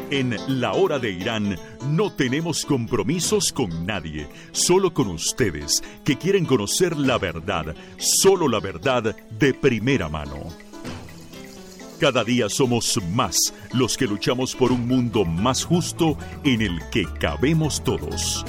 En La Hora de Irán no tenemos compromisos con nadie, solo con ustedes que quieren conocer la verdad, solo la verdad de primera mano. Cada día somos más los que luchamos por un mundo más justo en el que cabemos todos.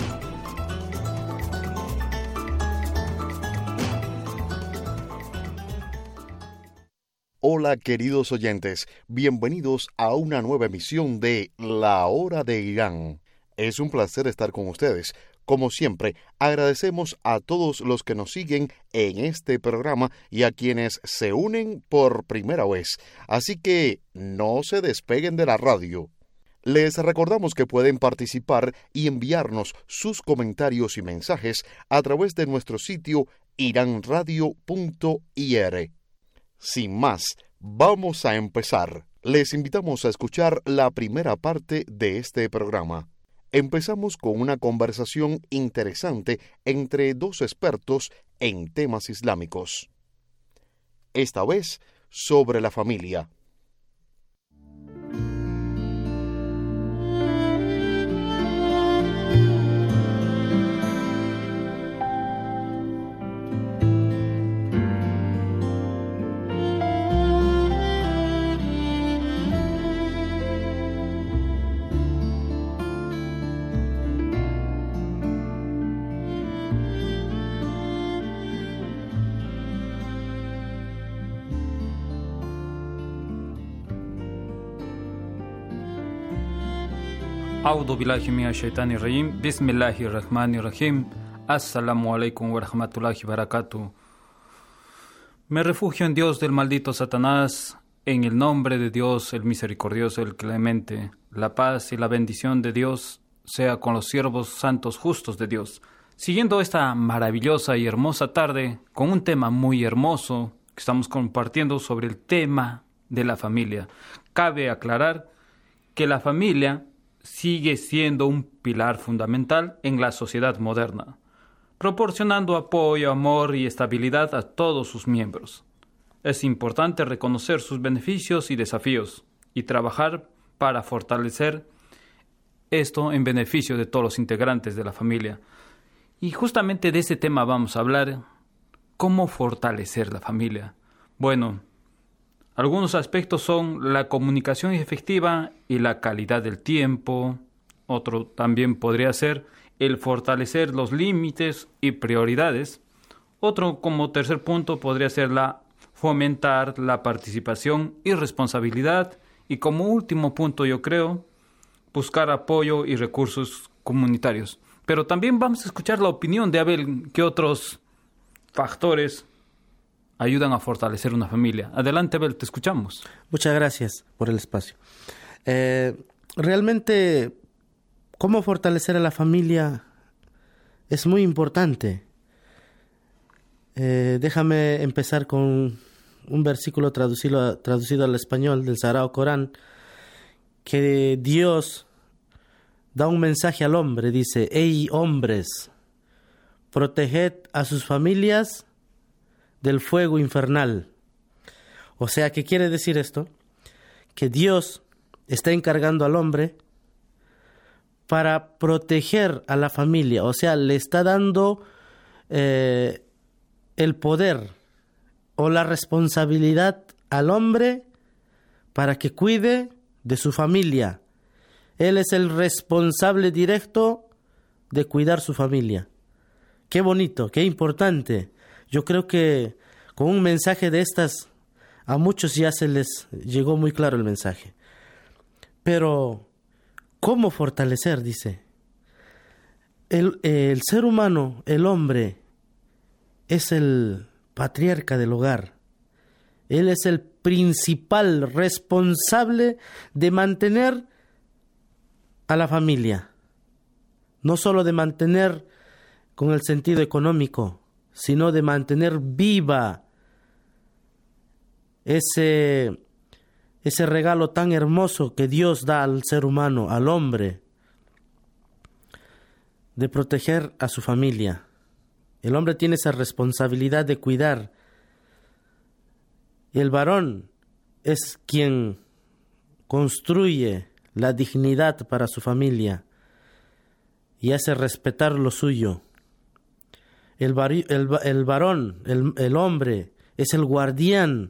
Hola queridos oyentes, bienvenidos a una nueva emisión de La Hora de Irán. Es un placer estar con ustedes. Como siempre, agradecemos a todos los que nos siguen en este programa y a quienes se unen por primera vez. Así que no se despeguen de la radio. Les recordamos que pueden participar y enviarnos sus comentarios y mensajes a través de nuestro sitio iranradio.ir. Sin más, vamos a empezar. Les invitamos a escuchar la primera parte de este programa. Empezamos con una conversación interesante entre dos expertos en temas islámicos. Esta vez sobre la familia. A'udhu billahi minash shaitani rajim. Bismillahir rahmanir rahim. Assalamu alaikum wa rahmatullahi wa barakatuh. Me refugio en Dios del maldito Satanás, en el nombre de Dios, el misericordioso, el clemente. La paz y la bendición de Dios sea con los siervos santos justos de Dios. Siguiendo esta maravillosa y hermosa tarde con un tema muy hermoso que estamos compartiendo sobre el tema de la familia. Cabe aclarar que la familia sigue siendo un pilar fundamental en la sociedad moderna, proporcionando apoyo, amor y estabilidad a todos sus miembros. Es importante reconocer sus beneficios y desafíos y trabajar para fortalecer esto en beneficio de todos los integrantes de la familia. Y justamente de ese tema vamos a hablar, ¿cómo fortalecer la familia? Bueno, algunos aspectos son la comunicación efectiva y la calidad del tiempo. Otro también podría ser el fortalecer los límites y prioridades. Otro, como tercer punto, podría ser fomentar la participación y responsabilidad. Y como último punto, yo creo, buscar apoyo y recursos comunitarios. Pero también vamos a escuchar la opinión de Abel, ¿qué otros factores ayudan a fortalecer una familia? Adelante, Abel, te escuchamos. Muchas gracias por el espacio. Realmente, cómo fortalecer a la familia es muy importante. Déjame empezar con un versículo traducido al español del Sagrado Corán, que Dios da un mensaje al hombre, dice: «Hey hombres, proteged a sus familias del fuego infernal». O sea, ¿qué quiere decir esto? Que Dios está encargando al hombre para proteger a la familia, o sea, le está dando el poder o la responsabilidad al hombre para que cuide de su familia. Él es el responsable directo de cuidar su familia. Qué bonito, qué importante. Yo creo que con un mensaje de estas, a muchos ya se les llegó muy claro el mensaje. Pero, ¿cómo fortalecer? Dice. El ser humano, el hombre, es el patriarca del hogar. Él es el principal responsable de mantener a la familia. No solo de mantener con el sentido económico, sino de mantener viva ese regalo tan hermoso que Dios da al ser humano, al hombre, de proteger a su familia. El hombre tiene esa responsabilidad de cuidar. Y el varón es quien construye la dignidad para su familia y hace respetar lo suyo. El varón, el hombre, es el guardián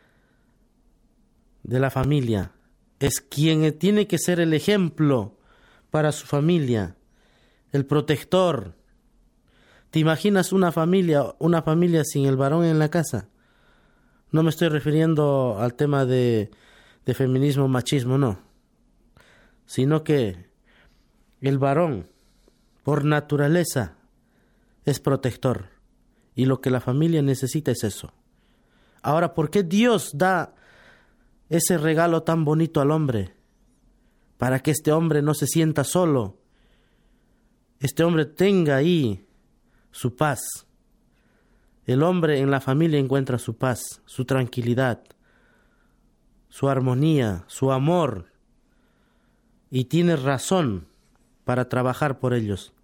de la familia. Es quien tiene que ser el ejemplo para su familia, el protector. ¿Te imaginas una familia sin el varón en la casa? No me estoy refiriendo al tema de feminismo, machismo, no. Sino que el varón, por naturaleza, es protector. Y lo que la familia necesita es eso. Ahora, ¿por qué Dios da ese regalo tan bonito al hombre? Para que este hombre no se sienta solo. Este hombre tenga ahí su paz. El hombre en la familia encuentra su paz, su tranquilidad, su armonía, su amor, y tiene razón para trabajar por ellos.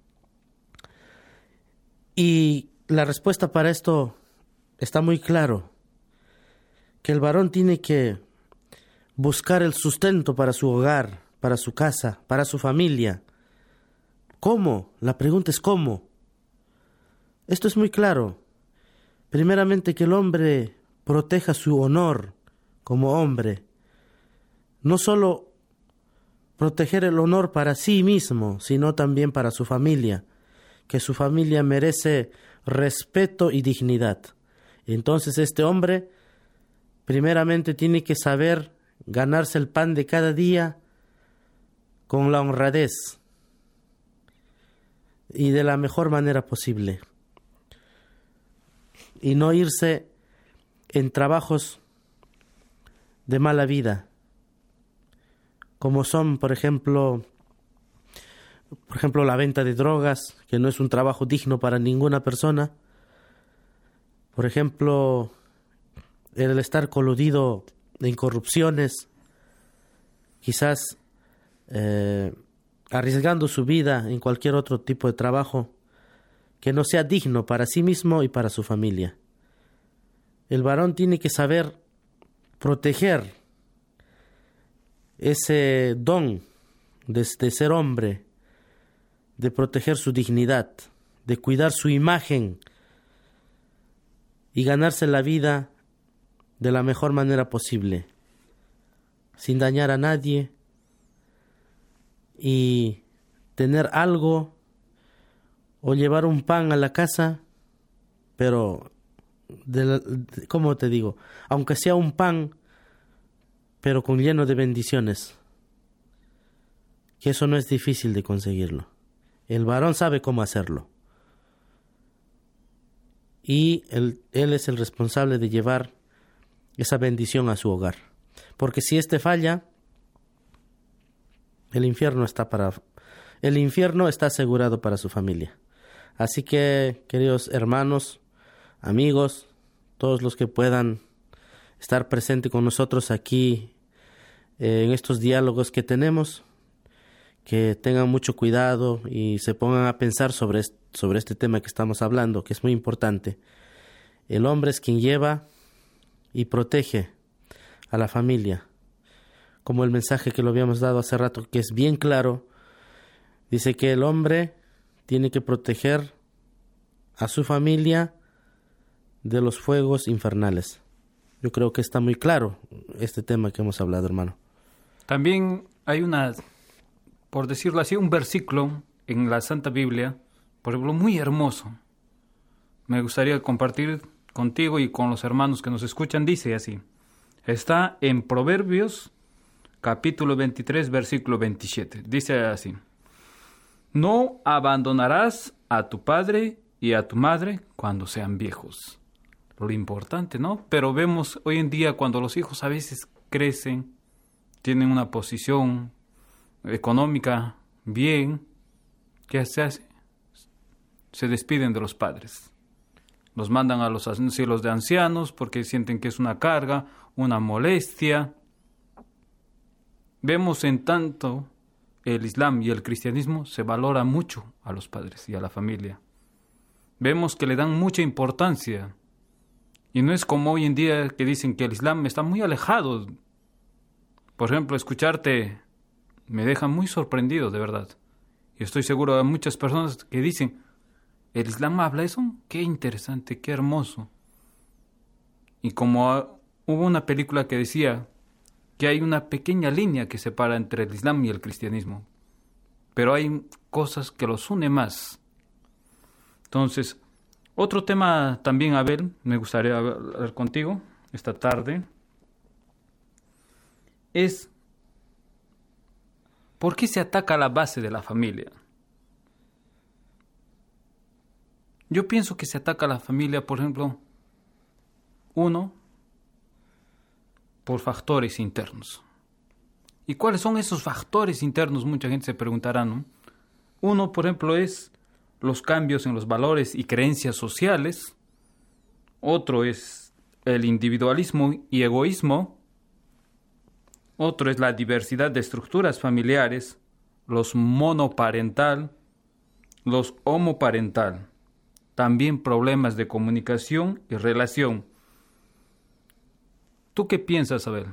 Y la respuesta para esto está muy claro, que el varón tiene que buscar el sustento para su hogar, para su casa, para su familia. ¿Cómo? La pregunta es ¿cómo? Esto es muy claro. Primeramente, que el hombre proteja su honor como hombre. No solo proteger el honor para sí mismo, sino también para su familia. Que su familia merece respeto y dignidad. Entonces este hombre primeramente tiene que saber ganarse el pan de cada día con la honradez y de la mejor manera posible. Y no irse en trabajos de mala vida, como son, por ejemplo, la venta de drogas, que no es un trabajo digno para ninguna persona. Por ejemplo, el estar coludido en corrupciones, quizás arriesgando su vida en cualquier otro tipo de trabajo que no sea digno para sí mismo y para su familia. El varón tiene que saber proteger ese don de ser hombre, de proteger su dignidad, de cuidar su imagen y ganarse la vida de la mejor manera posible, sin dañar a nadie, y tener algo o llevar un pan a la casa, pero, ¿cómo te digo? Aunque sea un pan, pero con lleno de bendiciones, que eso no es difícil de conseguirlo. El varón sabe cómo hacerlo. Y él es el responsable de llevar esa bendición a su hogar. Porque si éste falla, el infierno está asegurado para su familia. Así que, queridos hermanos, amigos, todos los que puedan estar presentes con nosotros aquí en estos diálogos que tenemos, que tengan mucho cuidado y se pongan a pensar sobre este tema que estamos hablando, que es muy importante. El hombre es quien lleva y protege a la familia, como el mensaje que lo habíamos dado hace rato, que es bien claro. Dice que el hombre tiene que proteger a su familia de los fuegos infernales. Yo creo que está muy claro este tema que hemos hablado, hermano. También hay por decirlo así, un versículo en la Santa Biblia, por ejemplo, muy hermoso. Me gustaría compartir contigo y con los hermanos que nos escuchan. Dice así, está en Proverbios, capítulo 23, versículo 27. Dice así, no abandonarás a tu padre y a tu madre cuando sean viejos. Lo importante, ¿no? Pero vemos hoy en día cuando los hijos a veces crecen, tienen una posición económica bien, ¿qué se hace? Se despiden de los padres. Los mandan a los asilos de ancianos porque sienten que es una carga, una molestia. Vemos en tanto el Islam y el cristianismo se valora mucho a los padres y a la familia. Vemos que le dan mucha importancia. Y no es como hoy en día que dicen que el Islam está muy alejado. Por ejemplo, escucharte me deja muy sorprendido, de verdad. Y estoy seguro de muchas personas que dicen, ¿el Islam habla eso? Qué interesante, qué hermoso. Y como hubo una película que decía que hay una pequeña línea que separa entre el Islam y el cristianismo, pero hay cosas que los une más. Entonces, otro tema también, Abel, me gustaría hablar contigo esta tarde, es ¿por qué se ataca la base de la familia? Yo pienso que se ataca a la familia, por ejemplo, uno, por factores internos. ¿Y cuáles son esos factores internos? Mucha gente se preguntará, ¿no? Uno, por ejemplo, es los cambios en los valores y creencias sociales. Otro es el individualismo y egoísmo. Otro es la diversidad de estructuras familiares, los monoparental, los homoparental. También problemas de comunicación y relación. ¿Tú qué piensas, Abel?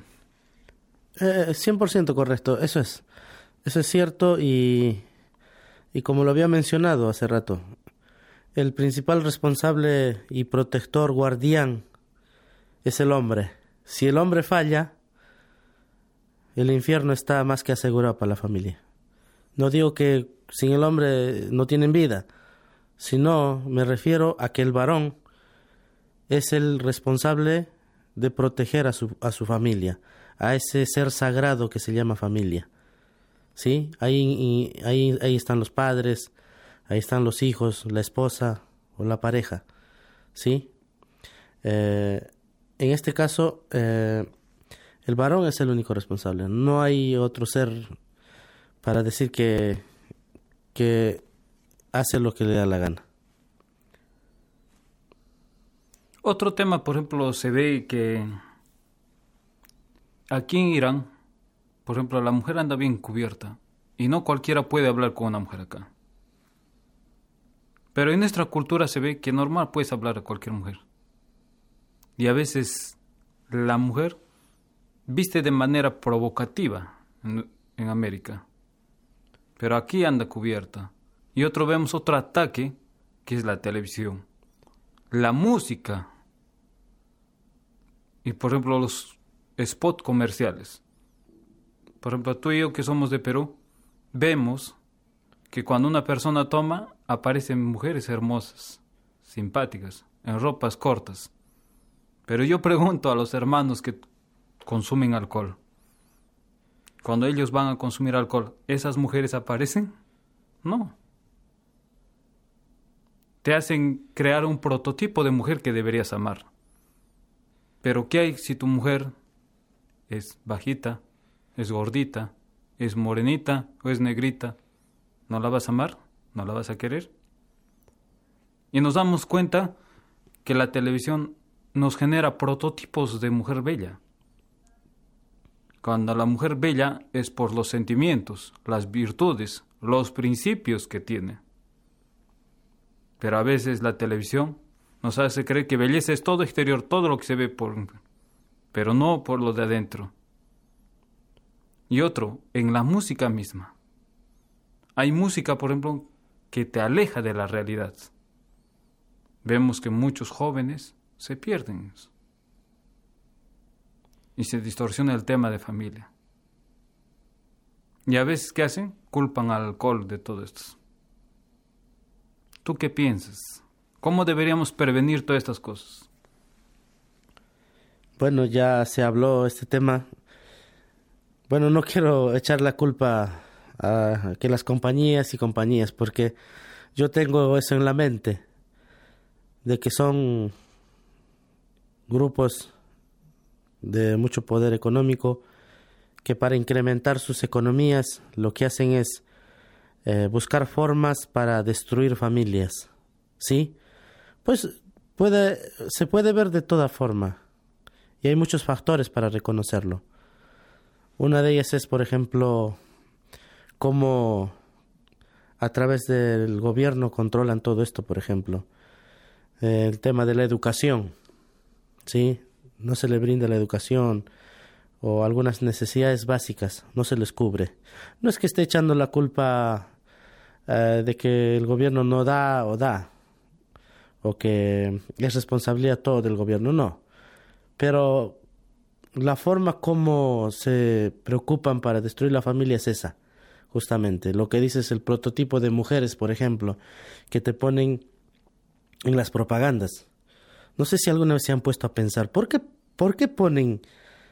100% correcto, eso es cierto y como lo había mencionado hace rato, el principal responsable y protector, guardián, es el hombre. Si el hombre falla, el infierno está más que asegurado para la familia. No digo que sin el hombre no tienen vida, sino me refiero a que el varón es el responsable de proteger a su familia, a ese ser sagrado que se llama familia. ¿Sí? Ahí están los padres, ahí están los hijos, la esposa o la pareja. ¿Sí? En este caso, el varón es el único responsable. No hay otro ser para decir que hace lo que le da la gana. Otro tema, por ejemplo, se ve que aquí en Irán, por ejemplo, la mujer anda bien cubierta y no cualquiera puede hablar con una mujer acá. Pero en nuestra cultura se ve que normal puedes hablar a cualquier mujer. Y a veces la mujer viste de manera provocativa en América. Pero aquí anda cubierta. Y vemos otro ataque, que es la televisión. La música. Y por ejemplo los spots comerciales. Por ejemplo, tú y yo que somos de Perú, vemos que cuando una persona toma, aparecen mujeres hermosas, simpáticas, en ropas cortas. Pero yo pregunto a los hermanos que consumen alcohol, cuando ellos van a consumir alcohol, ¿esas mujeres aparecen? No. Te hacen crear un prototipo de mujer que deberías amar. Pero ¿qué hay si tu mujer es bajita, es gordita, es morenita o es negrita? ¿No la vas a amar? ¿No la vas a querer? Y nos damos cuenta que la televisión nos genera prototipos de mujer bella. Cuando la mujer bella es por los sentimientos, las virtudes, los principios que tiene. Pero a veces la televisión nos hace creer que belleza es todo exterior, todo lo que se ve pero no por lo de adentro. Y otro, en la música misma. Hay música, por ejemplo, que te aleja de la realidad. Vemos que muchos jóvenes se pierden y se distorsiona el tema de familia. Y a veces, ¿qué hacen? Culpan al alcohol de todo esto. ¿Tú qué piensas? ¿Cómo deberíamos prevenir todas estas cosas? Bueno, ya se habló este tema. Bueno, no quiero echar la culpa a que las compañías, porque yo tengo eso en la mente, de que son grupos de mucho poder económico que para incrementar sus economías lo que hacen es buscar formas para destruir familias, ¿sí? Pues se puede ver de toda forma y hay muchos factores para reconocerlo. Una de ellas es, por ejemplo, cómo a través del gobierno controlan todo esto, por ejemplo. El tema de la educación, ¿sí? No se le brinda la educación o algunas necesidades básicas, no se les cubre. No es que esté echando la culpa de que el gobierno no da, o que es responsabilidad todo del gobierno, no. Pero la forma como se preocupan para destruir la familia es esa, justamente. Lo que dices, el prototipo de mujeres, por ejemplo, que te ponen en las propagandas. No sé si alguna vez se han puesto a pensar, ¿por qué ponen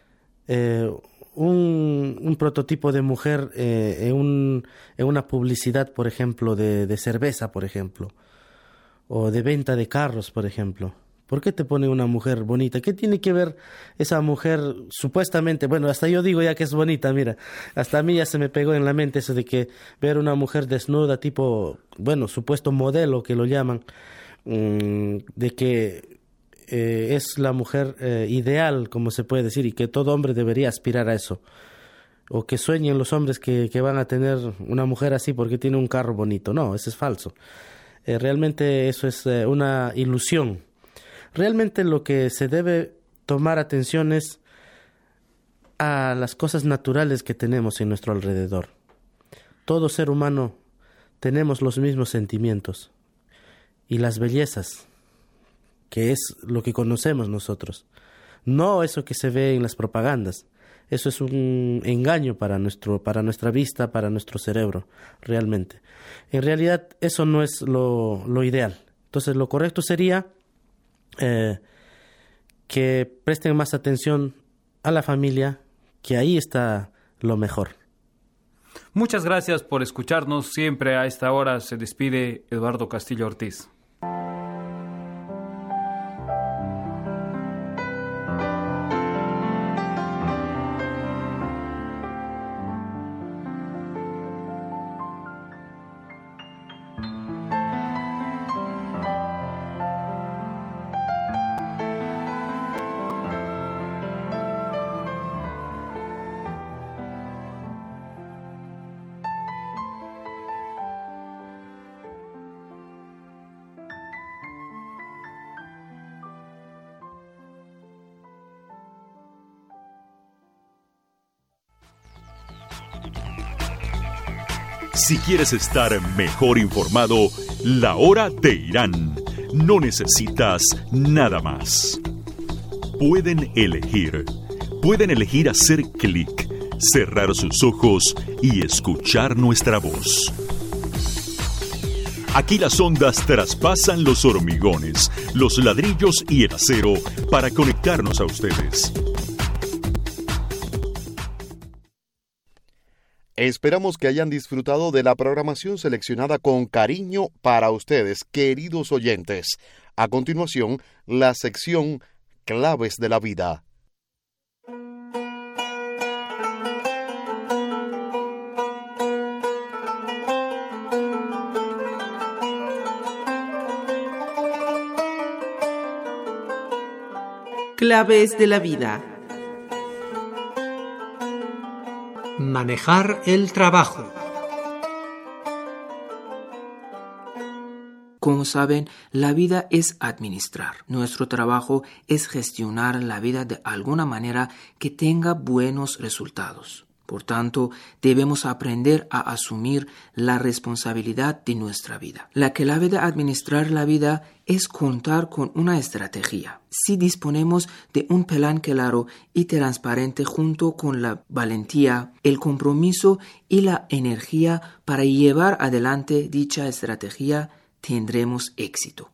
un prototipo de mujer en una publicidad, por ejemplo, de cerveza, por ejemplo, o de venta de carros, por ejemplo? ¿Por qué te ponen una mujer bonita? ¿Qué tiene que ver esa mujer supuestamente? Bueno, hasta yo digo ya que es bonita, mira. Hasta a mí ya se me pegó en la mente eso de que ver una mujer desnuda, tipo, bueno, supuesto modelo que lo llaman, de que es la mujer ideal, como se puede decir, y que todo hombre debería aspirar a eso. O que sueñen los hombres que van a tener una mujer así porque tiene un carro bonito. No, eso es falso. Realmente eso es una ilusión. Realmente lo que se debe tomar atención es a las cosas naturales que tenemos en nuestro alrededor. Todo ser humano tenemos los mismos sentimientos y las bellezas, que es lo que conocemos nosotros. No eso que se ve en las propagandas. Eso es un engaño para nuestra vista, para nuestro cerebro, realmente. En realidad eso no es lo ideal. Entonces lo correcto sería que presten más atención a la familia, que ahí está lo mejor. Muchas gracias por escucharnos. Siempre a esta hora se despide Eduardo Castillo Ortiz. Si quieres estar mejor informado, La Hora de Irán. No necesitas nada más. Pueden elegir hacer clic, cerrar sus ojos y escuchar nuestra voz. Aquí las ondas traspasan los hormigones, los ladrillos y el acero para conectarnos a ustedes. Esperamos que hayan disfrutado de la programación seleccionada con cariño para ustedes, queridos oyentes. A continuación, la sección Claves de la Vida. Claves de la vida. Manejar el trabajo. Como saben, la vida es administrar. Nuestro trabajo es gestionar la vida de alguna manera que tenga buenos resultados. Por tanto, debemos aprender a asumir la responsabilidad de nuestra vida. La clave de administrar la vida es contar con una estrategia. Si disponemos de un plan claro y transparente junto con la valentía, el compromiso y la energía para llevar adelante dicha estrategia, tendremos éxito.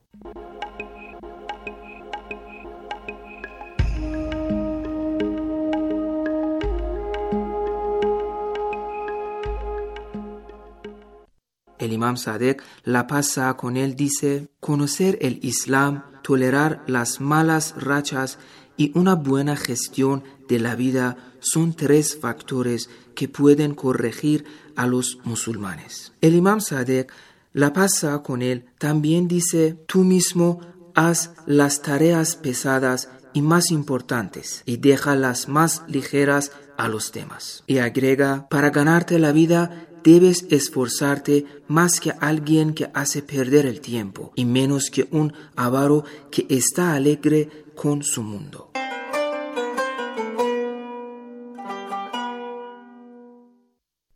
El Imam Sadek, la paz sea con él, dice: conocer el Islam, tolerar las malas rachas y una buena gestión de la vida son 3 factores que pueden corregir a los musulmanes. El Imam Sadek, la paz sea con él, también dice: tú mismo haz las tareas pesadas y más importantes y deja las más ligeras a los demás. Y agrega: para ganarte la vida debes esforzarte más que alguien que hace perder el tiempo y menos que un avaro que está alegre con su mundo.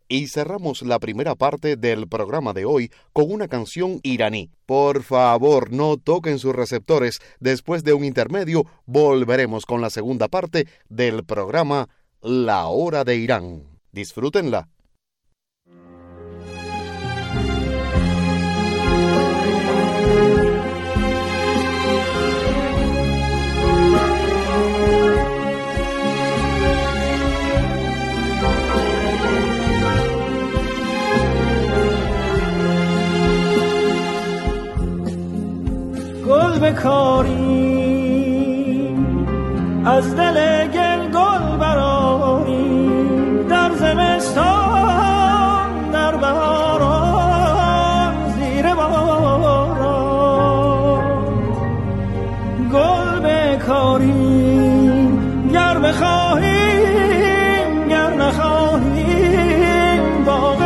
Y cerramos la primera parte del programa de hoy con una canción iraní. Por favor, no toquen sus receptores. Después de un intermedio, volveremos con la segunda parte del programa La Hora de Irán. Disfrútenla. گل بکاریم از دل گل گل برآریم در زمستان در بهاران زیر باران گل بکاریم گر بخواهیم گر نخواهیم باغ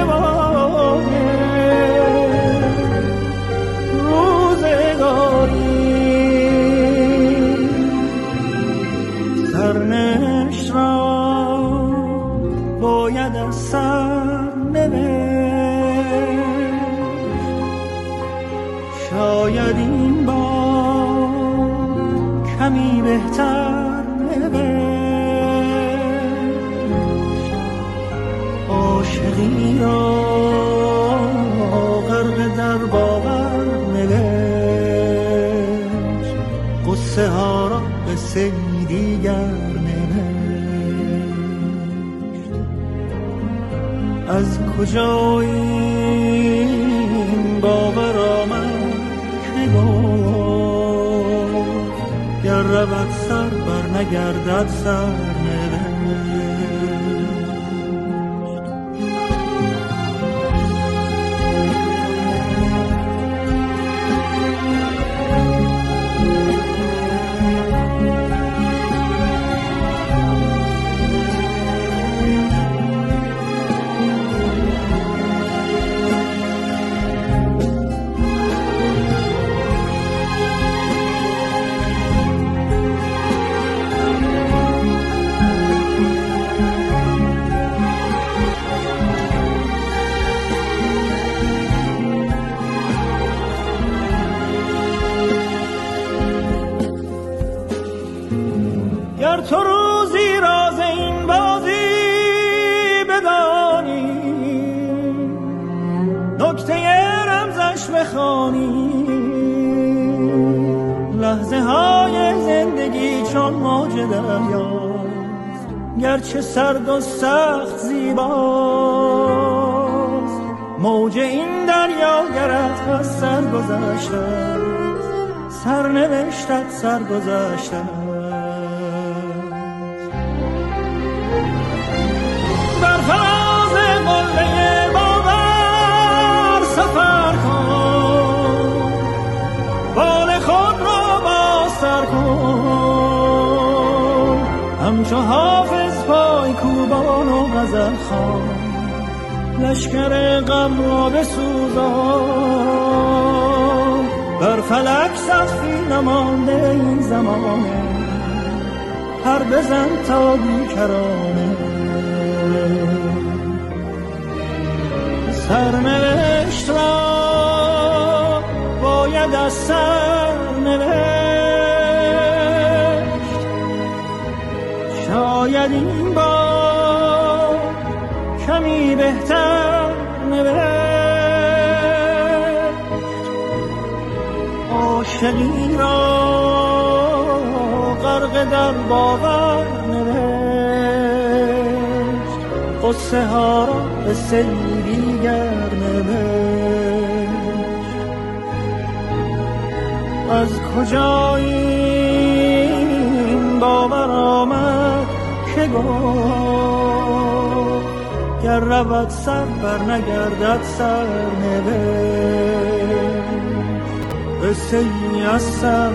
سرنوشت را باید از سر نوشت شاید این بار کمی بهتر نوشت عاشقی را غرق در باور نوشت قصه ها را قصه دیگر نوشت از کجا این باور آمد که گفت گر رود سر بر نگردد سر نوشت تو روزی راز این بازی بدانی نکته رمزش بخوانی لحظه های زندگی چون موج دریاست گرچه سرد و سخت زیباست موج این دریا گرت از سر گذشته سرنوشتت سر گذشته بر فراز قله باور سفر کن بال خود را بازتر کن همچو حافظ پای کوبان و غزل خوان لشکر غم را بسوزان بر فلک سقفی نمانده این زمانه پر بزن تا بیکرانه سرنوشت را باید از سر نوشت شاید این بار کمی بهتر نوشت عاشقی را غرق در باور نوشت قصه ها را به دیگر نوشت از کجا این باور آمد که گفت گر رود سر بر نگردد سر نوشت قصه ای از سر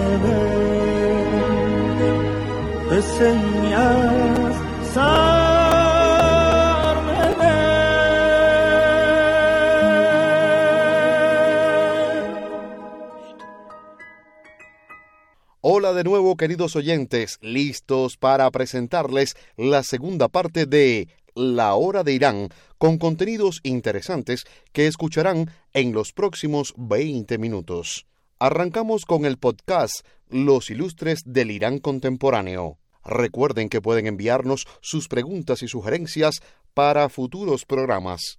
نوشت قصه ای از سر Hola de nuevo, queridos oyentes, listos para presentarles la segunda parte de La Hora de Irán, con contenidos interesantes que escucharán en los próximos 20 minutos. Arrancamos con el podcast Los Ilustres del Irán Contemporáneo. Recuerden que pueden enviarnos sus preguntas y sugerencias para futuros programas.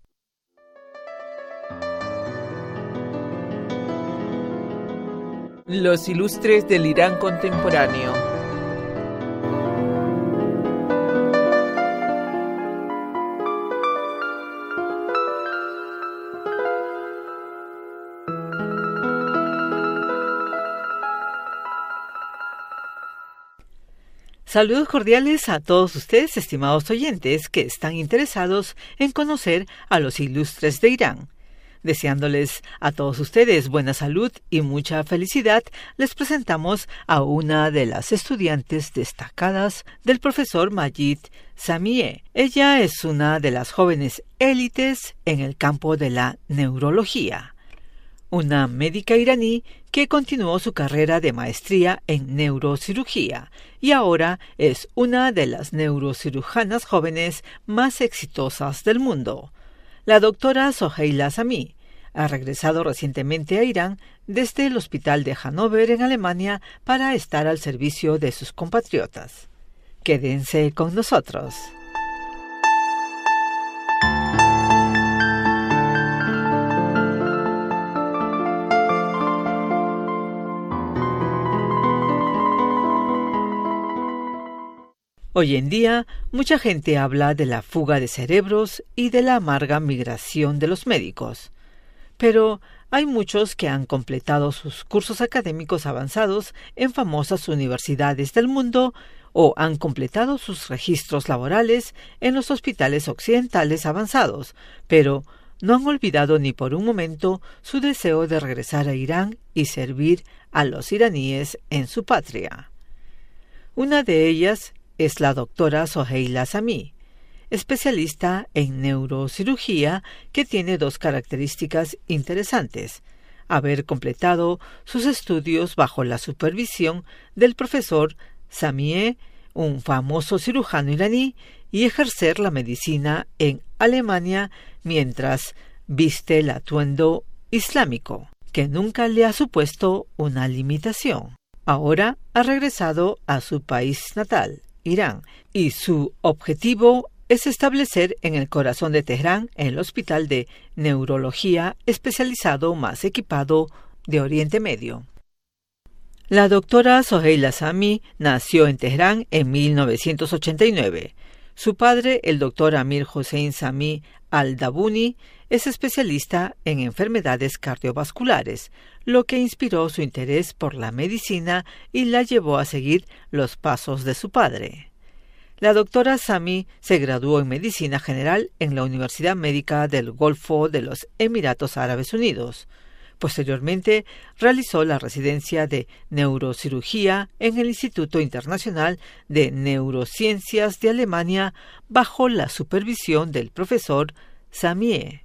Los Ilustres del Irán Contemporáneo. Saludos cordiales a todos ustedes, estimados oyentes, que están interesados en conocer a los ilustres de Irán. Deseándoles a todos ustedes buena salud y mucha felicidad, les presentamos a una de las estudiantes destacadas del profesor Majid Samieh. Ella es una de las jóvenes élites en el campo de la neurología. Una médica iraní que continuó su carrera de maestría en neurocirugía y ahora es una de las neurocirujanas jóvenes más exitosas del mundo. La doctora Soheila Samieh ha regresado recientemente a Irán desde el hospital de Hannover en Alemania para estar al servicio de sus compatriotas. Quédense con nosotros. Hoy en día, mucha gente habla de la fuga de cerebros y de la amarga migración de los médicos. Pero hay muchos que han completado sus cursos académicos avanzados en famosas universidades del mundo o han completado sus registros laborales en los hospitales occidentales avanzados, pero no han olvidado ni por un momento su deseo de regresar a Irán y servir a los iraníes en su patria. Una de ellas es la doctora Soheila Samieh, especialista en neurocirugía que tiene dos características interesantes: haber completado sus estudios bajo la supervisión del profesor Samieh, un famoso cirujano iraní, y ejercer la medicina en Alemania mientras viste el atuendo islámico, que nunca le ha supuesto una limitación. Ahora ha regresado a su país natal, Irán, y su objetivo es establecer en el corazón de Teherán el hospital de neurología especializado más equipado de Oriente Medio. La doctora Soheila Samieh nació en Teherán en 1989. Su padre, el doctor Amir Hossein Samieh al-Dabuni, es especialista en enfermedades cardiovasculares, lo que inspiró su interés por la medicina y la llevó a seguir los pasos de su padre. La doctora Samieh se graduó en Medicina General en la Universidad Médica del Golfo de los Emiratos Árabes Unidos. Posteriormente, realizó la residencia de neurocirugía en el Instituto Internacional de Neurociencias de Alemania bajo la supervisión del profesor Samieh.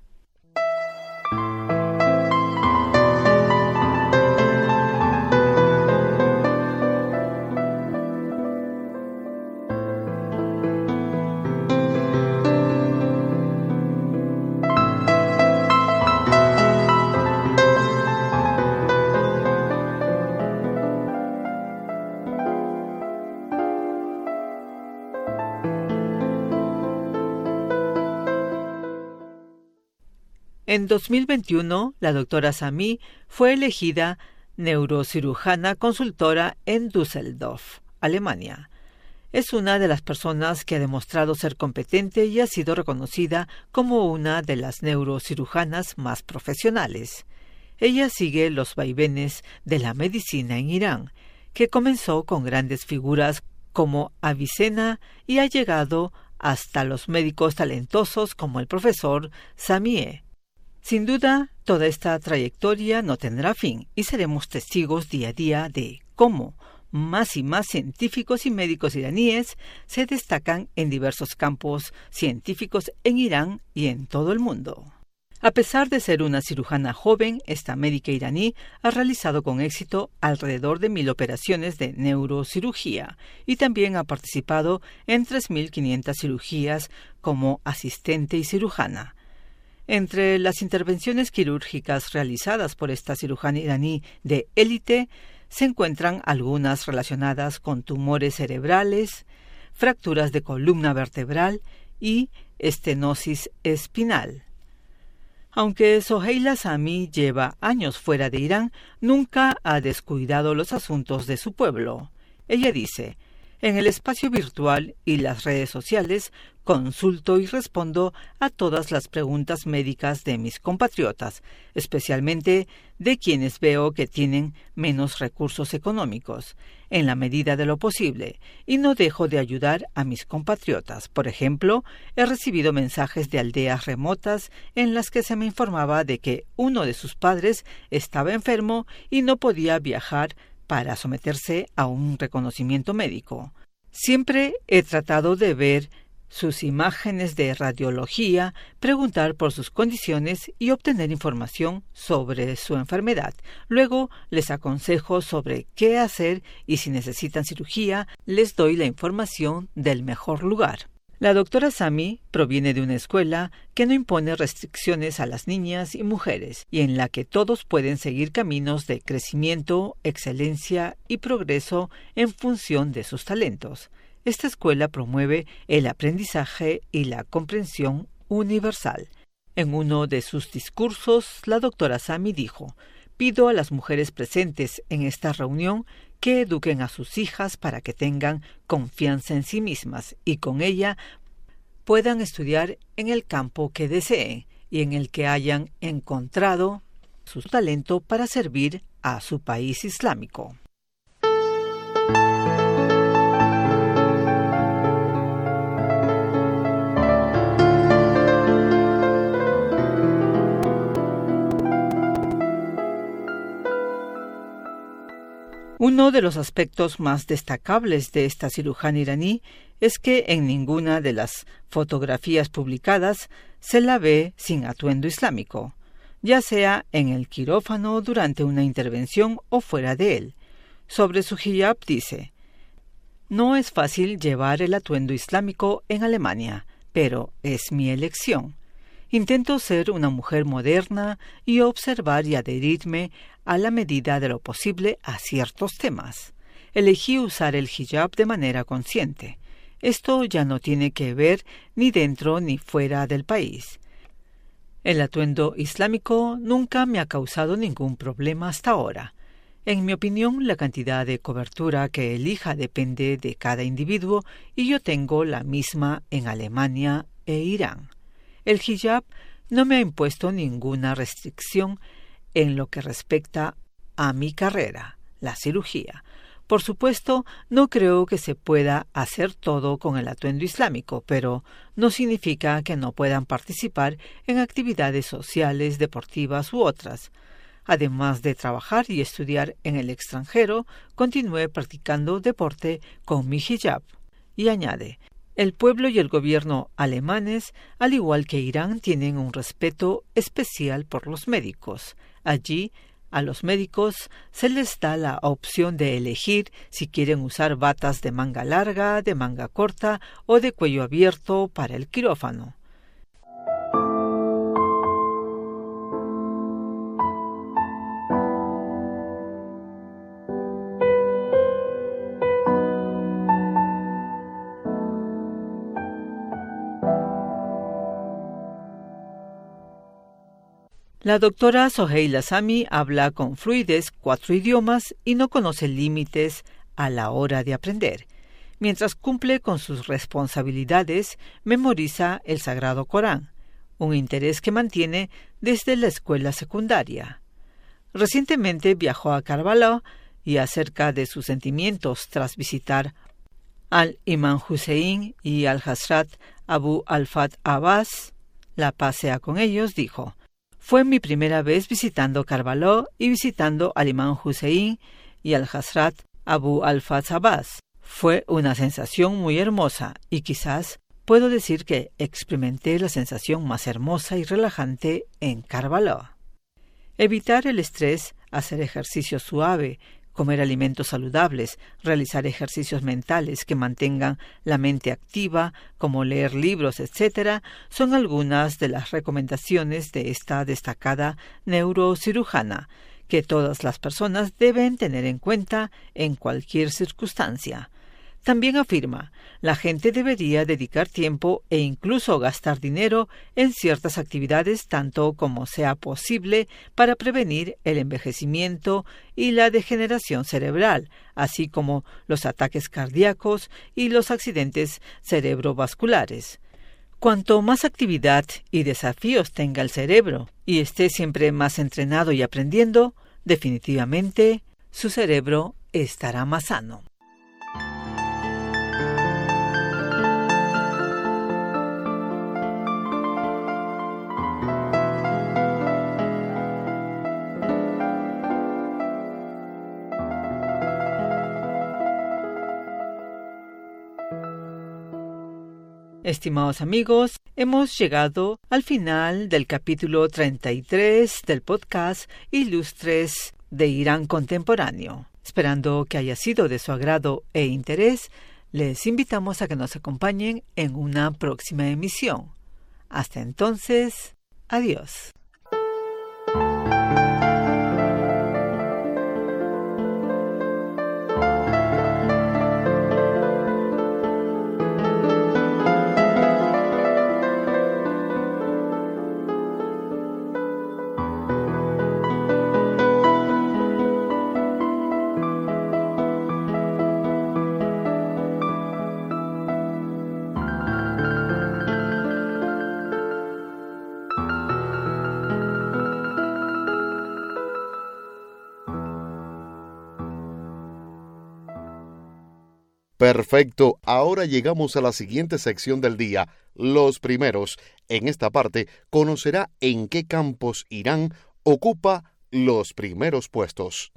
En 2021, la doctora Samieh fue elegida neurocirujana consultora en Düsseldorf, Alemania. Es una de las personas que ha demostrado ser competente y ha sido reconocida como una de las neurocirujanas más profesionales. Ella sigue los vaivenes de la medicina en Irán, que comenzó con grandes figuras como Avicena y ha llegado hasta los médicos talentosos como el profesor Samieh. Sin duda, toda esta trayectoria no tendrá fin y seremos testigos día a día de cómo más y más científicos y médicos iraníes se destacan en diversos campos científicos en Irán y en todo el mundo. A pesar de ser una cirujana joven, esta médica iraní ha realizado con éxito alrededor de 1.000 operaciones de neurocirugía y también ha participado en 3.500 cirugías como asistente y cirujana. Entre las intervenciones quirúrgicas realizadas por esta cirujana iraní de élite se encuentran algunas relacionadas con tumores cerebrales, fracturas de columna vertebral y estenosis espinal. Aunque Soheila Sami lleva años fuera de Irán, nunca ha descuidado los asuntos de su pueblo. Ella dice: en el espacio virtual y las redes sociales consulto y respondo a todas las preguntas médicas de mis compatriotas, especialmente de quienes veo que tienen menos recursos económicos, en la medida de lo posible, y no dejo de ayudar a mis compatriotas. Por ejemplo, he recibido mensajes de aldeas remotas en las que se me informaba de que uno de sus padres estaba enfermo y no podía viajar para someterse a un reconocimiento médico. Siempre he tratado de ver sus imágenes de radiología, preguntar por sus condiciones y obtener información sobre su enfermedad. Luego les aconsejo sobre qué hacer y si necesitan cirugía, les doy la información del mejor lugar. La doctora Sami proviene de una escuela que no impone restricciones a las niñas y mujeres y en la que todos pueden seguir caminos de crecimiento, excelencia y progreso en función de sus talentos. Esta escuela promueve el aprendizaje y la comprensión universal. En uno de sus discursos, la doctora Sami dijo: pido a las mujeres presentes en esta reunión que eduquen a sus hijas para que tengan confianza en sí mismas y con ella puedan estudiar en el campo que deseen y en el que hayan encontrado su talento para servir a su país islámico. Uno de los aspectos más destacables de esta cirujana iraní es que en ninguna de las fotografías publicadas se la ve sin atuendo islámico, ya sea en el quirófano durante una intervención o fuera de él. Sobre su hijab dice: no es fácil llevar el atuendo islámico en Alemania, pero es mi elección. Intento ser una mujer moderna y observar y adherirme a la medida de lo posible a ciertos temas. Elegí usar el hijab de manera consciente. Esto ya no tiene que ver ni dentro ni fuera del país. El atuendo islámico nunca me ha causado ningún problema hasta ahora. En mi opinión, la cantidad de cobertura que elija depende de cada individuo y yo tengo la misma en Alemania e Irán. El hijab no me ha impuesto ninguna restricción en lo que respecta a mi carrera, la cirugía. Por supuesto, no creo que se pueda hacer todo con el atuendo islámico, pero no significa que no puedan participar en actividades sociales, deportivas u otras. Además de trabajar y estudiar en el extranjero, continué practicando deporte con mi hijab. Y añade: el pueblo y el gobierno alemanes, al igual que Irán, tienen un respeto especial por los médicos. Allí, a los médicos se les da la opción de elegir si quieren usar batas de manga larga, de manga corta o de cuello abierto para el quirófano. La doctora Soheila Sami habla con fluidez 4 idiomas y no conoce límites a la hora de aprender. Mientras cumple con sus responsabilidades, memoriza el Sagrado Corán, un interés que mantiene desde la escuela secundaria. Recientemente viajó a Karbala y acerca de sus sentimientos tras visitar al Imam Hussein y al Hazrat Abu al-Fat Abbas, la paz sea con ellos, dijo: fue mi primera vez visitando Karbala y visitando al Imam Hussein y al Hazrat Abu al-Fat Abbas. Fue una sensación muy hermosa y quizás puedo decir que experimenté la sensación más hermosa y relajante en Karbala. Evitar el estrés, hacer ejercicio suave, Comer alimentos saludables, realizar ejercicios mentales que mantengan la mente activa, como leer libros, etc., son algunas de las recomendaciones de esta destacada neurocirujana, que todas las personas deben tener en cuenta en cualquier circunstancia. También afirma, la gente debería dedicar tiempo e incluso gastar dinero en ciertas actividades tanto como sea posible para prevenir el envejecimiento y la degeneración cerebral, así como los ataques cardíacos y los accidentes cerebrovasculares. Cuanto más actividad y desafíos tenga el cerebro y esté siempre más entrenado y aprendiendo, definitivamente su cerebro estará más sano. Estimados amigos, hemos llegado al final del capítulo 33 del podcast Ilustres de Irán Contemporáneo. Esperando que haya sido de su agrado e interés, les invitamos a que nos acompañen en una próxima emisión. Hasta entonces, adiós. Perfecto, ahora llegamos a la siguiente sección del día, los primeros. En esta parte conocerá en qué campos Irán ocupa los primeros puestos.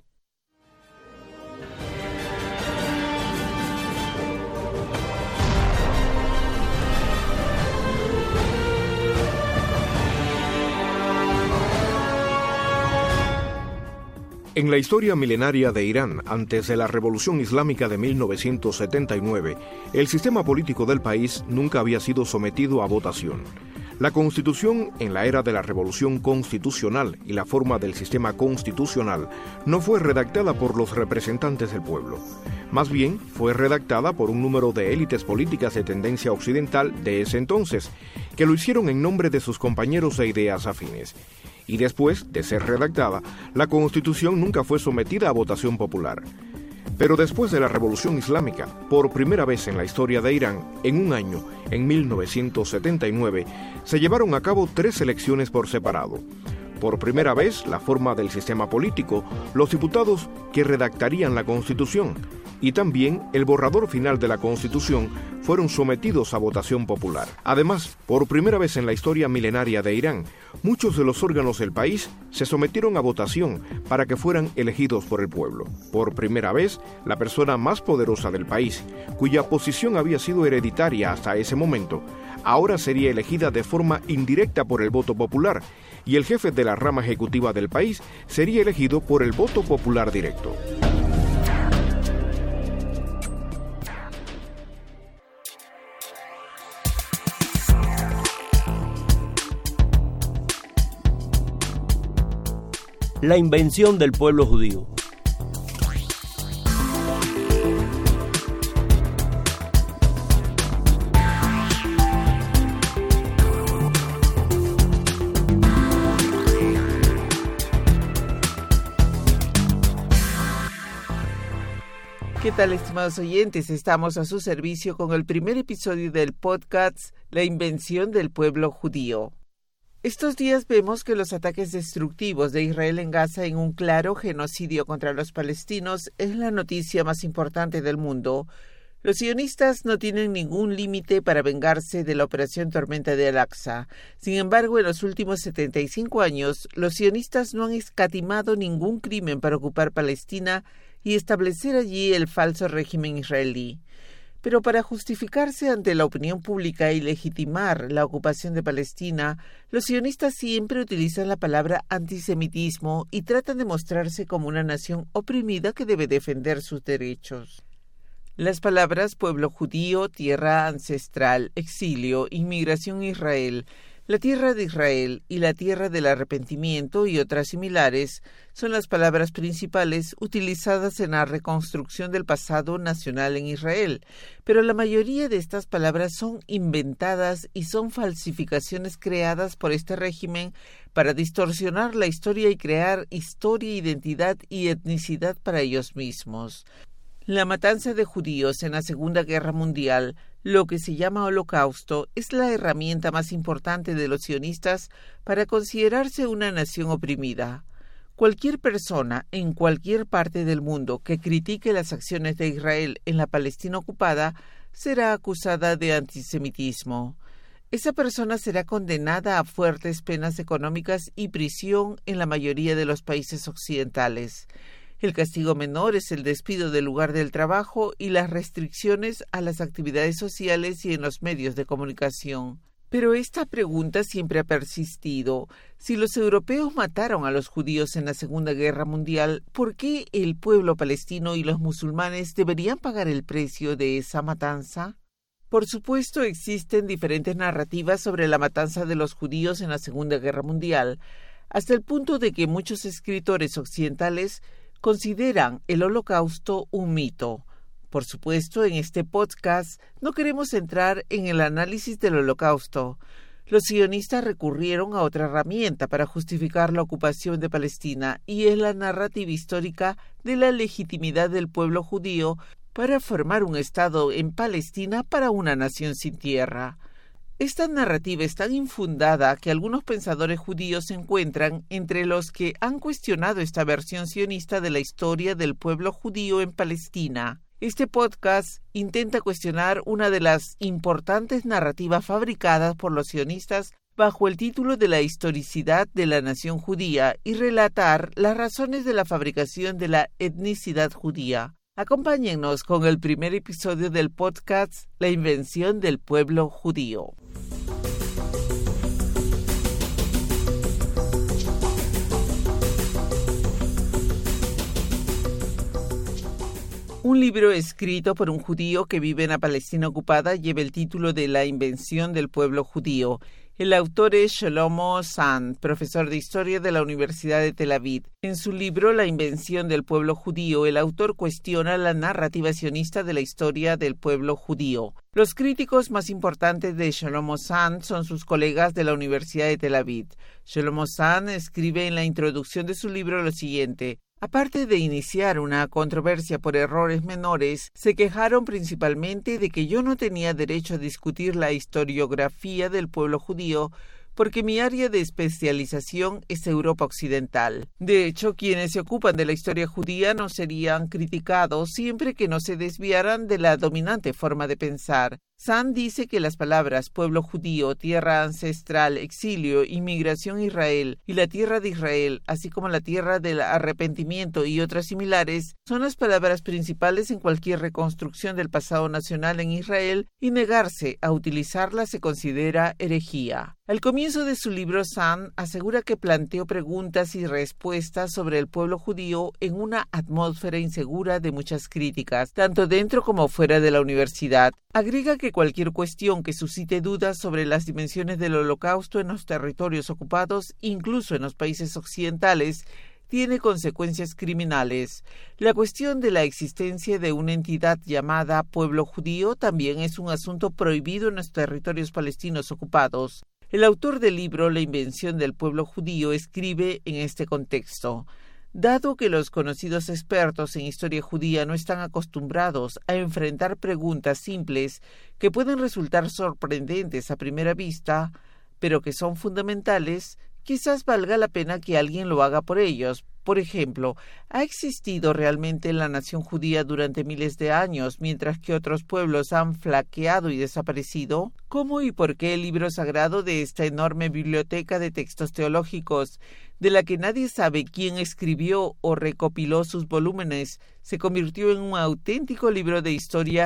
En la historia milenaria de Irán, antes de la Revolución Islámica de 1979, el sistema político del país nunca había sido sometido a votación. La Constitución, en la era de la Revolución Constitucional y la forma del sistema constitucional, no fue redactada por los representantes del pueblo. Más bien, fue redactada por un número de élites políticas de tendencia occidental de ese entonces, que lo hicieron en nombre de sus compañeros de ideas afines. Y después de ser redactada, la Constitución nunca fue sometida a votación popular. Pero después de la Revolución Islámica, por primera vez en la historia de Irán, en un año, en 1979, se llevaron a cabo 3 elecciones por separado. Por primera vez, la forma del sistema político, los diputados que redactarían la Constitución, y también el borrador final de la Constitución fueron sometidos a votación popular. Además, por primera vez en la historia milenaria de Irán, muchos de los órganos del país se sometieron a votación para que fueran elegidos por el pueblo. Por primera vez, la persona más poderosa del país, cuya posición había sido hereditaria hasta ese momento, ahora sería elegida de forma indirecta por el voto popular, y el jefe de la rama ejecutiva del país sería elegido por el voto popular directo. La invención del pueblo judío. ¿Qué tal, estimados oyentes? Estamos a su servicio con el primer episodio del podcast La invención del pueblo judío. Estos días vemos que los ataques destructivos de Israel en Gaza en un claro genocidio contra los palestinos es la noticia más importante del mundo. Los sionistas no tienen ningún límite para vengarse de la operación Tormenta de Al-Aqsa. Sin embargo, en los últimos 75 años, los sionistas no han escatimado ningún crimen para ocupar Palestina y establecer allí el falso régimen israelí. Pero para justificarse ante la opinión pública y legitimar la ocupación de Palestina, los sionistas siempre utilizan la palabra antisemitismo y tratan de mostrarse como una nación oprimida que debe defender sus derechos. Las palabras pueblo judío, tierra ancestral, exilio, inmigración a Israel, la tierra de Israel y la tierra del arrepentimiento y otras similares son las palabras principales utilizadas en la reconstrucción del pasado nacional en Israel, pero la mayoría de estas palabras son inventadas y son falsificaciones creadas por este régimen para distorsionar la historia y crear historia, identidad y etnicidad para ellos mismos. La matanza de judíos en la Segunda Guerra Mundial, lo que se llama Holocausto, es la herramienta más importante de los sionistas para considerarse una nación oprimida. Cualquier persona en cualquier parte del mundo que critique las acciones de Israel en la Palestina ocupada será acusada de antisemitismo. Esa persona será condenada a fuertes penas económicas y prisión en la mayoría de los países occidentales. El castigo menor es el despido del lugar del trabajo y las restricciones a las actividades sociales y en los medios de comunicación. Pero esta pregunta siempre ha persistido. Si los europeos mataron a los judíos en la Segunda Guerra Mundial, ¿por qué el pueblo palestino y los musulmanes deberían pagar el precio de esa matanza? Por supuesto, existen diferentes narrativas sobre la matanza de los judíos en la Segunda Guerra Mundial, hasta el punto de que muchos escritores occidentales consideran el Holocausto un mito. Por supuesto, en este podcast no queremos entrar en el análisis del Holocausto. Los sionistas recurrieron a otra herramienta para justificar la ocupación de Palestina y es la narrativa histórica de la legitimidad del pueblo judío para formar un Estado en Palestina para una nación sin tierra. Esta narrativa es tan infundada que algunos pensadores judíos se encuentran entre los que han cuestionado esta versión sionista de la historia del pueblo judío en Palestina. Este podcast intenta cuestionar una de las importantes narrativas fabricadas por los sionistas bajo el título de la historicidad de la nación judía y relatar las razones de la fabricación de la etnicidad judía. Acompáñennos con el primer episodio del podcast La invención del pueblo judío. Un libro escrito por un judío que vive en la Palestina ocupada lleva el título de La invención del pueblo judío. El autor es Shlomo Sand, profesor de Historia de la Universidad de Tel Aviv. En su libro La invención del pueblo judío, el autor cuestiona la narrativa sionista de la historia del pueblo judío. Los críticos más importantes de Shlomo Sand son sus colegas de la Universidad de Tel Aviv. Shlomo Sand escribe en la introducción de su libro lo siguiente: aparte de iniciar una controversia por errores menores, se quejaron principalmente de que yo no tenía derecho a discutir la historiografía del pueblo judío porque mi área de especialización es Europa Occidental. De hecho, quienes se ocupan de la historia judía no serían criticados siempre que no se desviaran de la dominante forma de pensar. Sand dice que las palabras pueblo judío, tierra ancestral, exilio, inmigración a Israel y la tierra de Israel, así como la tierra del arrepentimiento y otras similares, son las palabras principales en cualquier reconstrucción del pasado nacional en Israel y negarse a utilizarlas se considera herejía. Al comienzo de su libro, Sand asegura que planteó preguntas y respuestas sobre el pueblo judío en una atmósfera insegura de muchas críticas, tanto dentro como fuera de la universidad. Agrega que cualquier cuestión que suscite dudas sobre las dimensiones del Holocausto en los territorios ocupados, incluso en los países occidentales, tiene consecuencias criminales. La cuestión de la existencia de una entidad llamada pueblo judío también es un asunto prohibido en los territorios palestinos ocupados. El autor del libro La invención del pueblo judío escribe en este contexto: dado que los conocidos expertos en historia judía no están acostumbrados a enfrentar preguntas simples que pueden resultar sorprendentes a primera vista, pero que son fundamentales, quizás valga la pena que alguien lo haga por ellos. Por ejemplo, ¿ha existido realmente la nación judía durante miles de años, mientras que otros pueblos han flaqueado y desaparecido? ¿Cómo y por qué el libro sagrado de esta enorme biblioteca de textos teológicos, de la que nadie sabe quién escribió o recopiló sus volúmenes, se convirtió en un auténtico libro de historia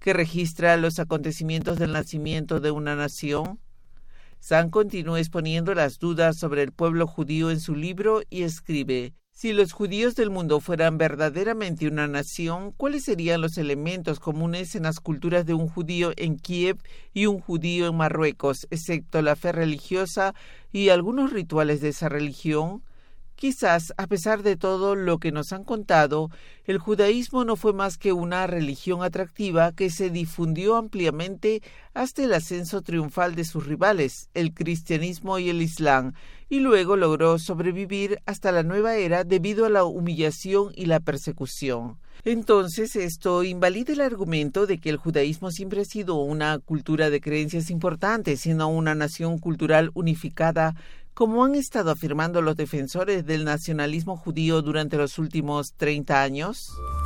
que registra los acontecimientos del nacimiento de una nación? Sand continúa exponiendo las dudas sobre el pueblo judío en su libro y escribe: si los judíos del mundo fueran verdaderamente una nación, ¿cuáles serían los elementos comunes en las culturas de un judío en Kiev y un judío en Marruecos, excepto la fe religiosa y algunos rituales de esa religión? Quizás, a pesar de todo lo que nos han contado, el judaísmo no fue más que una religión atractiva que se difundió ampliamente hasta el ascenso triunfal de sus rivales, el cristianismo y el islam, y luego logró sobrevivir hasta la nueva era debido a la humillación y la persecución. Entonces, esto invalida el argumento de que el judaísmo siempre ha sido una cultura de creencias importantes, sino una nación cultural unificada, como han estado afirmando los defensores del nacionalismo judío durante los últimos 30 años.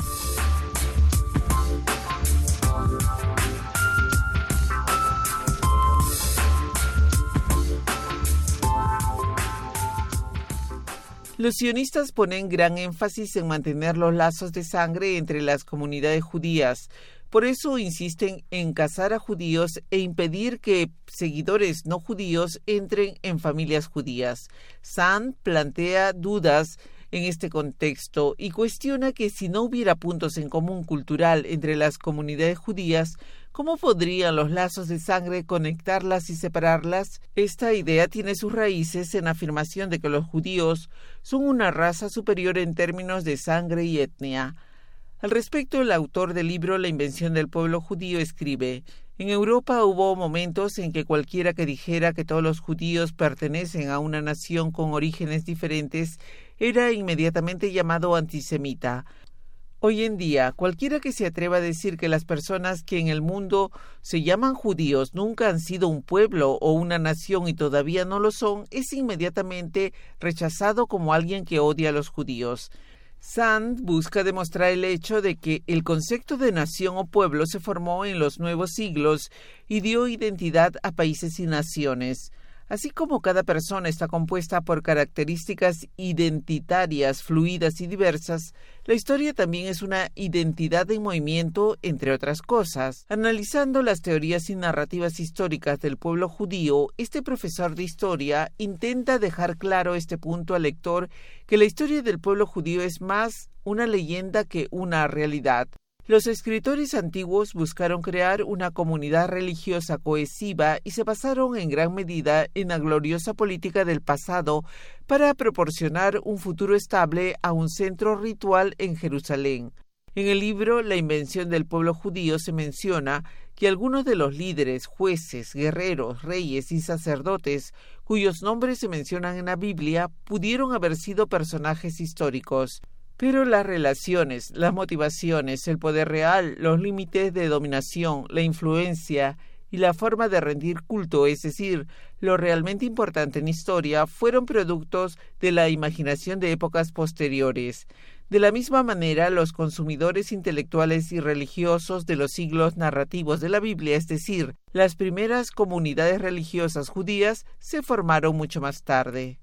Los sionistas ponen gran énfasis en mantener los lazos de sangre entre las comunidades judías. Por eso insisten en cazar a judíos e impedir que seguidores no judíos entren en familias judías. Sand plantea dudas en este contexto y cuestiona que si no hubiera puntos en común cultural entre las comunidades judías, ¿cómo podrían los lazos de sangre conectarlas y separarlas? Esta idea tiene sus raíces en la afirmación de que los judíos son una raza superior en términos de sangre y etnia. Al respecto, el autor del libro La invención del pueblo judío escribe: en Europa hubo momentos en que cualquiera que dijera que todos los judíos pertenecen a una nación con orígenes diferentes era inmediatamente llamado antisemita. Hoy en día, cualquiera que se atreva a decir que las personas que en el mundo se llaman judíos nunca han sido un pueblo o una nación y todavía no lo son, es inmediatamente rechazado como alguien que odia a los judíos. Sand busca demostrar el hecho de que el concepto de nación o pueblo se formó en los nuevos siglos y dio identidad a países y naciones. Así como cada persona está compuesta por características identitarias, fluidas y diversas, la historia también es una identidad en movimiento, entre otras cosas. Analizando las teorías y narrativas históricas del pueblo judío, este profesor de historia intenta dejar claro este punto al lector, que la historia del pueblo judío es más una leyenda que una realidad. Los escritores antiguos buscaron crear una comunidad religiosa cohesiva y se basaron en gran medida en la gloriosa política del pasado para proporcionar un futuro estable a un centro ritual en Jerusalén. En el libro La invención del pueblo judío se menciona que algunos de los líderes, jueces, guerreros, reyes y sacerdotes, cuyos nombres se mencionan en la Biblia, pudieron haber sido personajes históricos. Pero las relaciones, las motivaciones, el poder real, los límites de dominación, la influencia y la forma de rendir culto, es decir, lo realmente importante en historia, fueron productos de la imaginación de épocas posteriores. De la misma manera, los consumidores intelectuales y religiosos de los siglos narrativos de la Biblia, es decir, las primeras comunidades religiosas judías, se formaron mucho más tarde.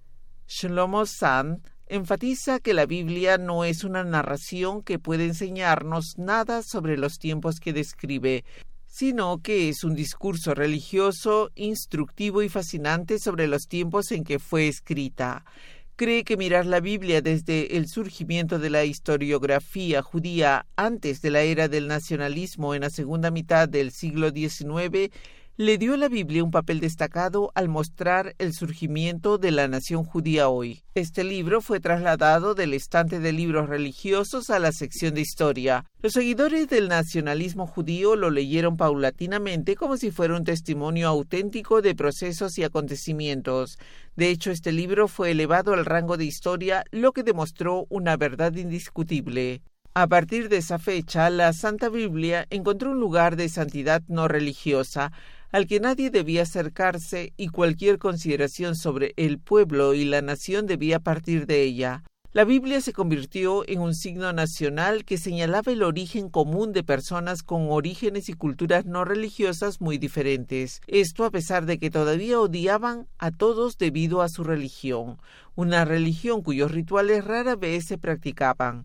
Shlomo Sand enfatiza que la Biblia no es una narración que puede enseñarnos nada sobre los tiempos que describe, sino que es un discurso religioso, instructivo y fascinante sobre los tiempos en que fue escrita. Cree que mirar la Biblia desde el surgimiento de la historiografía judía antes de la era del nacionalismo en la segunda mitad del siglo XIX le dio a la Biblia un papel destacado al mostrar el surgimiento de la nación judía hoy. Este libro fue trasladado del estante de libros religiosos a la sección de historia. Los seguidores del nacionalismo judío lo leyeron paulatinamente como si fuera un testimonio auténtico de procesos y acontecimientos. De hecho, este libro fue elevado al rango de historia, lo que demostró una verdad indiscutible. A partir de esa fecha, la Santa Biblia encontró un lugar de santidad no religiosa, al que nadie debía acercarse y cualquier consideración sobre el pueblo y la nación debía partir de ella. La Biblia se convirtió en un signo nacional que señalaba el origen común de personas con orígenes y culturas no religiosas muy diferentes. Esto a pesar de que todavía odiaban a todos debido a su religión, una religión cuyos rituales rara vez se practicaban.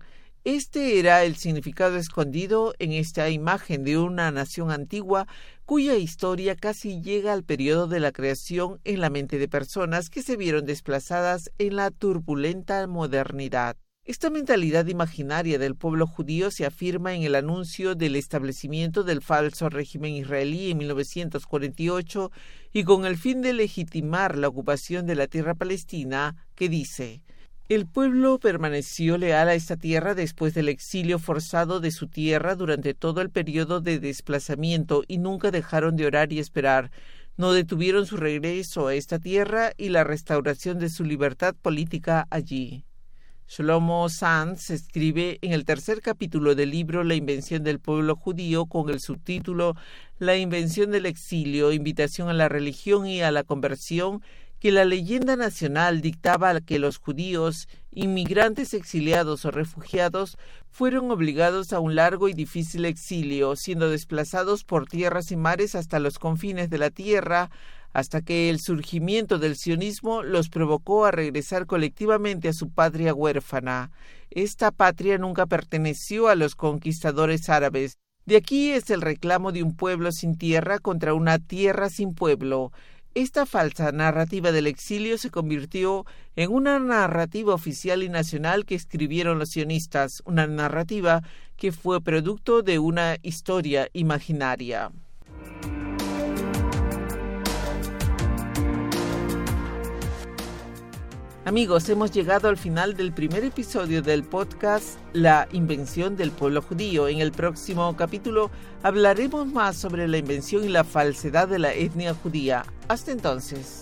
Este era el significado escondido en esta imagen de una nación antigua cuya historia casi llega al periodo de la creación en la mente de personas que se vieron desplazadas en la turbulenta modernidad. Esta mentalidad imaginaria del pueblo judío se afirma en el anuncio del establecimiento del falso régimen israelí en 1948 y con el fin de legitimar la ocupación de la tierra palestina, que dice: el pueblo permaneció leal a esta tierra después del exilio forzado de su tierra durante todo el periodo de desplazamiento y nunca dejaron de orar y esperar. No detuvieron su regreso a esta tierra y la restauración de su libertad política allí. Shlomo Sanz escribe en el tercer capítulo del libro La invención del pueblo judío con el subtítulo La invención del exilio, invitación a la religión y a la conversión, que la leyenda nacional dictaba que los judíos, inmigrantes exiliados o refugiados, fueron obligados a un largo y difícil exilio, siendo desplazados por tierras y mares hasta los confines de la tierra, hasta que el surgimiento del sionismo los provocó a regresar colectivamente a su patria huérfana. Esta patria nunca perteneció a los conquistadores árabes. De aquí es el reclamo de un pueblo sin tierra contra una tierra sin pueblo. Esta falsa narrativa del exilio se convirtió en una narrativa oficial y nacional que escribieron los sionistas, una narrativa que fue producto de una historia imaginaria. Amigos, hemos llegado al final del primer episodio del podcast La invención del pueblo judío. En el próximo capítulo hablaremos más sobre la invención y la falsedad de la etnia judía. Hasta entonces.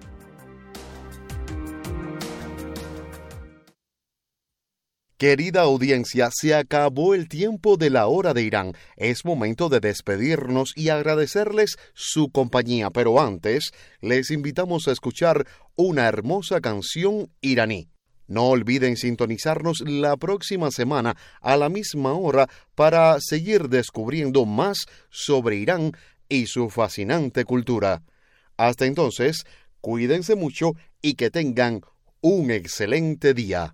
Querida audiencia, se acabó el tiempo de la hora de Irán. Es momento de despedirnos y agradecerles su compañía, pero antes les invitamos a escuchar una hermosa canción iraní. No olviden sintonizarnos la próxima semana a la misma hora para seguir descubriendo más sobre Irán y su fascinante cultura. Hasta entonces, cuídense mucho y que tengan un excelente día.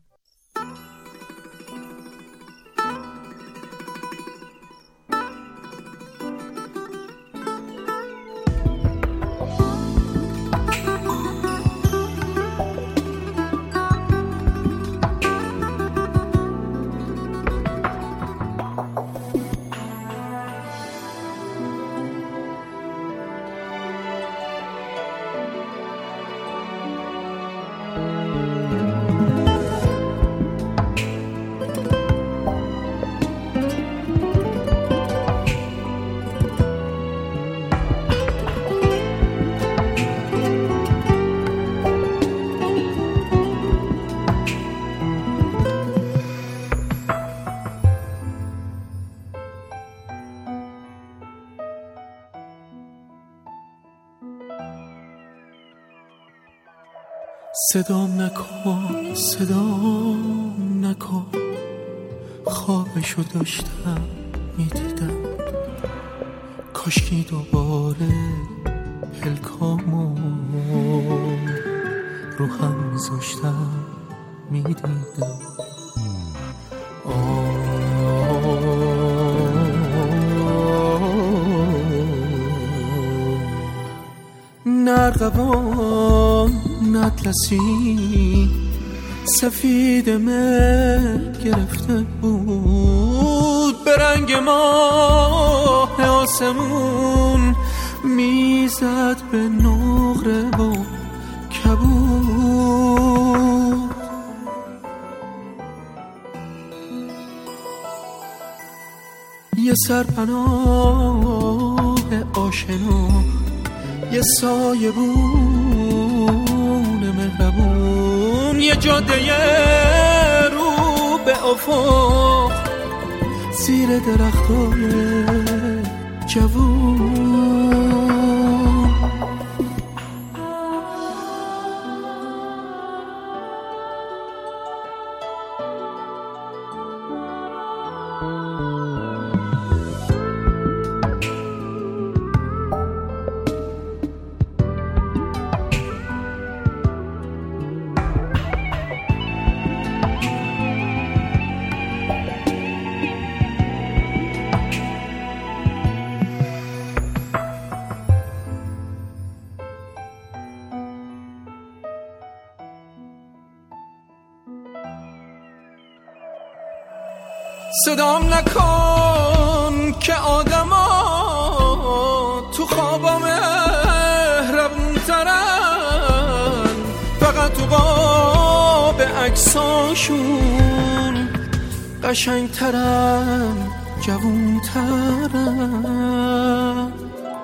صدام نکن خوابشو داشتم میدیدم کاشکی دوباره پلکامو رو هم میذاشتم میدیدم نرقبان اطلسی سفید مه گرفته بود به رنگ ماه آسمون میزد به نقره و کبود یه سرپناه آشنا یه سایه بون مهربون یه جاده رو به افق زیر درختای جوون صدام نکن که آدما تو خوابا مهربون ترن، فقط تو قاب عکساشون قشنگ ترن، جوون ترن.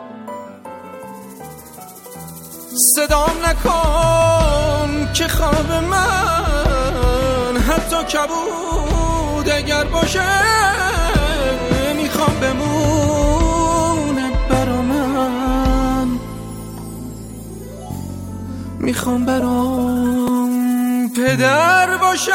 صدام نکن که خواب من حتی کبود اگر باشه میخوام بمونه برا من، میخوام برام پدر باشه.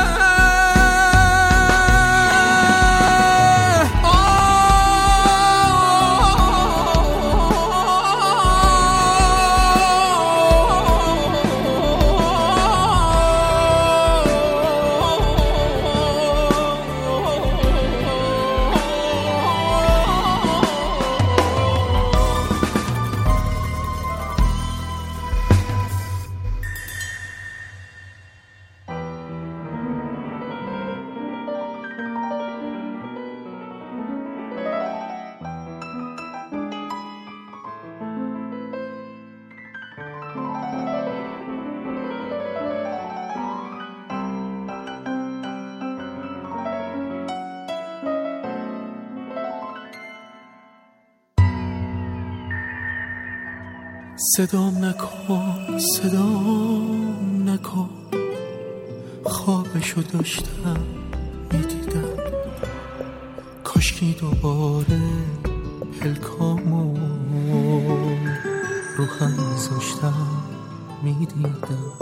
صدام نکن، صدام نکن، خوابشو داشتم میدیدم، کاشکی دوباره پلکامو رو هم میذاشتم میدیدم.